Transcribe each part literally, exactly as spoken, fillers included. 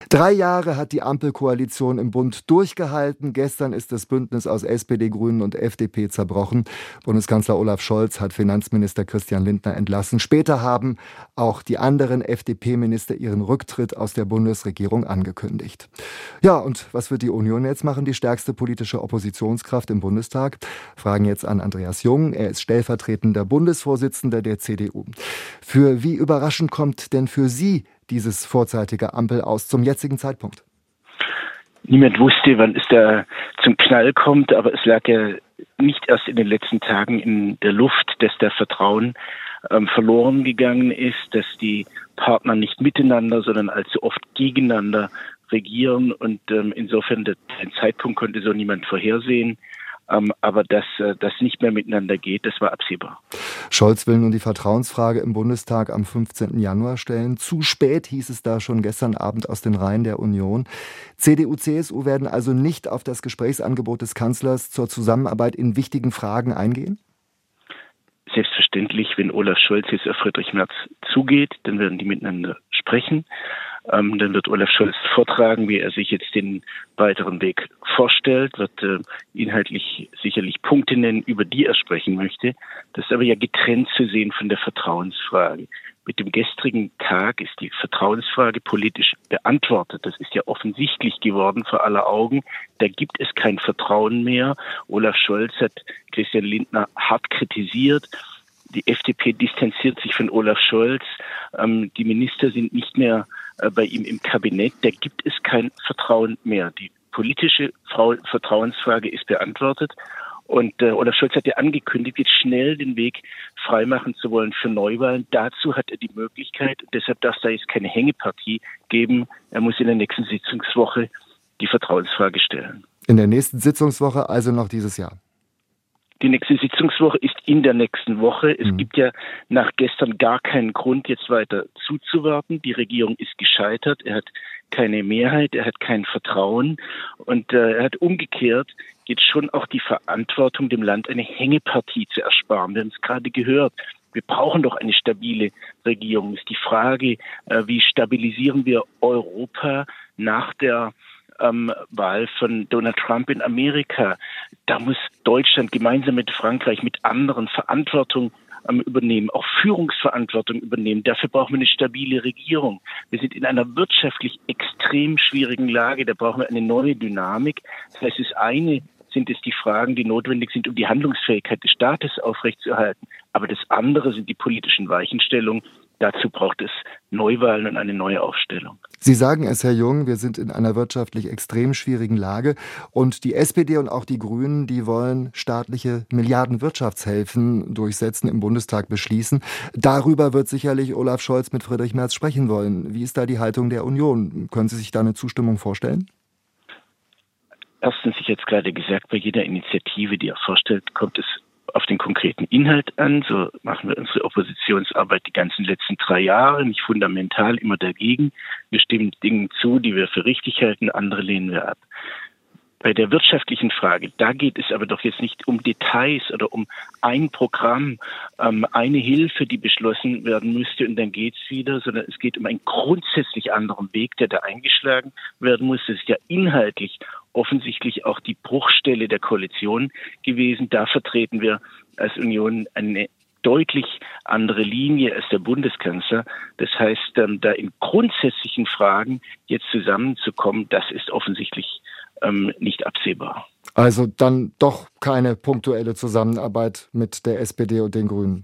Drei Jahre hat die Ampelkoalition im Bund durchgehalten. Gestern ist das Bündnis aus S P D, Grünen und F D P zerbrochen. Bundeskanzler Olaf Scholz hat Finanzminister Christian Lindner entlassen. Später haben auch die anderen F D P-Minister ihren Rücktritt aus der Bundesregierung angekündigt. Ja, und was wird die Union jetzt machen, die stärkste politische Oppositionskraft im Bundestag? Fragen jetzt an Andreas Jung. Er ist stellvertretender Bundesvorsitzender der C D U. Für wie überraschend kommt denn für Sie dieses vorzeitige Ampel aus zum jetzigen Zeitpunkt? Niemand wusste, wann es da zum Knall kommt, aber es lag ja nicht erst in den letzten Tagen in der Luft, dass da Vertrauen ähm, verloren gegangen ist, dass die Partner nicht miteinander, sondern allzu oft gegeneinander regieren und ähm, insofern den Zeitpunkt konnte so niemand vorhersehen. Ähm, aber dass äh, das nicht mehr miteinander geht, das war absehbar. Scholz will nun die Vertrauensfrage im Bundestag am fünfzehnten Januar stellen. Zu spät, hieß es da schon gestern Abend aus den Reihen der Union. C D U, C S U werden also nicht auf das Gesprächsangebot des Kanzlers zur Zusammenarbeit in wichtigen Fragen eingehen? Selbstverständlich, wenn Olaf Scholz jetzt auf Friedrich Merz zugeht, dann werden die miteinander sprechen. Ähm, dann wird Olaf Scholz vortragen, wie er sich jetzt den weiteren Weg vorstellt, wird äh, inhaltlich sicherlich Punkte nennen, über die er sprechen möchte. Das ist aber ja getrennt zu sehen von der Vertrauensfrage. Mit dem gestrigen Tag ist die Vertrauensfrage politisch beantwortet. Das ist ja offensichtlich geworden vor aller Augen. Da gibt es kein Vertrauen mehr. Olaf Scholz hat Christian Lindner hart kritisiert. Die F D P distanziert sich von Olaf Scholz. Ähm, die Minister sind nicht mehr äh, bei ihm im Kabinett. Da gibt es kein Vertrauen mehr. Die politische Frau- Vertrauensfrage ist beantwortet. Und äh, Olaf Scholz hat ja angekündigt, jetzt schnell den Weg freimachen zu wollen für Neuwahlen. Dazu hat er die Möglichkeit. Und deshalb darf es da jetzt keine Hängepartie geben. Er muss in der nächsten Sitzungswoche die Vertrauensfrage stellen. In der nächsten Sitzungswoche, also noch dieses Jahr? Die nächste Sitzungswoche ist in der nächsten Woche. Es mhm. gibt ja nach gestern gar keinen Grund, jetzt weiter zuzuwarten. Die Regierung ist gescheitert. Er hat keine Mehrheit, er hat kein Vertrauen. Und äh, er hat umgekehrt jetzt schon auch die Verantwortung, dem Land eine Hängepartie zu ersparen. Wir haben es gerade gehört. Wir brauchen doch eine stabile Regierung. Es ist die Frage, äh, wie stabilisieren wir Europa nach der Ähm, Wahl von Donald Trump in Amerika. Da muss Deutschland gemeinsam mit Frankreich, mit anderen Verantwortung ähm, übernehmen, auch Führungsverantwortung übernehmen. Dafür brauchen wir eine stabile Regierung. Wir sind in einer wirtschaftlich extrem schwierigen Lage. Da brauchen wir eine neue Dynamik. Das heißt, das eine sind es die Fragen, die notwendig sind, um die Handlungsfähigkeit des Staates aufrechtzuerhalten. Aber das andere sind die politischen Weichenstellungen. Dazu braucht es Neuwahlen und eine neue Aufstellung. Sie sagen es, Herr Jung, wir sind in einer wirtschaftlich extrem schwierigen Lage. Und die S P D und auch die Grünen, die wollen staatliche Milliarden-Wirtschaftshilfen durchsetzen, im Bundestag beschließen. Darüber wird sicherlich Olaf Scholz mit Friedrich Merz sprechen wollen. Wie ist da die Haltung der Union? Können Sie sich da eine Zustimmung vorstellen? Erstens, ich jetzt gerade gesagt, bei jeder Initiative, die er vorstellt, kommt es auf den konkreten Inhalt an. So machen wir unsere Oppositionsarbeit die ganzen letzten drei Jahre, nicht fundamental immer dagegen. Wir stimmen Dingen zu, die wir für richtig halten, andere lehnen wir ab. Bei der wirtschaftlichen Frage, da geht es aber doch jetzt nicht um Details oder um ein Programm, ähm, eine Hilfe, die beschlossen werden müsste und dann geht's wieder, sondern es geht um einen grundsätzlich anderen Weg, der da eingeschlagen werden muss. Das ist ja inhaltlich offensichtlich auch die Bruchstelle der Koalition gewesen. Da vertreten wir als Union eine deutlich andere Linie als der Bundeskanzler. Das heißt, ähm, da in grundsätzlichen Fragen jetzt zusammenzukommen, das ist offensichtlich ähm, nicht absehbar. Also dann doch keine punktuelle Zusammenarbeit mit der S P D und den Grünen?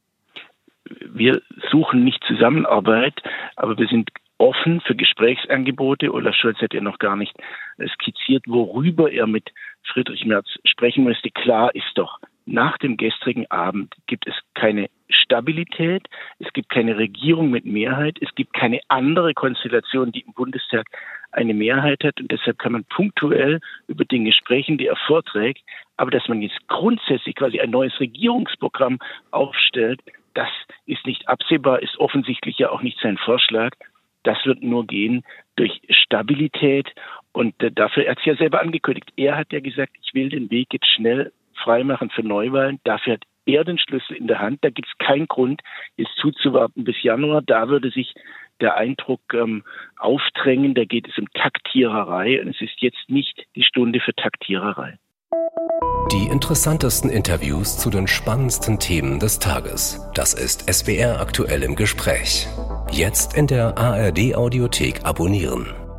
Wir suchen nicht Zusammenarbeit, aber wir sind offen für Gesprächsangebote. Olaf Scholz hat ja noch gar nicht skizziert, worüber er mit Friedrich Merz sprechen möchte. Klar ist doch, nach dem gestrigen Abend gibt es keine Stabilität, es gibt keine Regierung mit Mehrheit, es gibt keine andere Konstellation, die im Bundestag eine Mehrheit hat. Und deshalb kann man punktuell über Dinge sprechen, die er vorträgt. Aber dass man jetzt grundsätzlich quasi ein neues Regierungsprogramm aufstellt, das ist nicht absehbar, ist offensichtlich ja auch nicht sein Vorschlag. Das wird nur gehen durch Stabilität. Und äh, dafür, er hat es ja selber angekündigt, er hat ja gesagt, ich will den Weg jetzt schnell freimachen für Neuwahlen. Dafür hat er den Schlüssel in der Hand. Da gibt es keinen Grund, jetzt zuzuwarten bis Januar. Da würde sich der Eindruck ähm, aufdrängen, da geht es um Taktiererei und es ist jetzt nicht die Stunde für Taktiererei. Die interessantesten Interviews zu den spannendsten Themen des Tages. Das ist S W R aktuell im Gespräch. Jetzt in der A R D Audiothek abonnieren.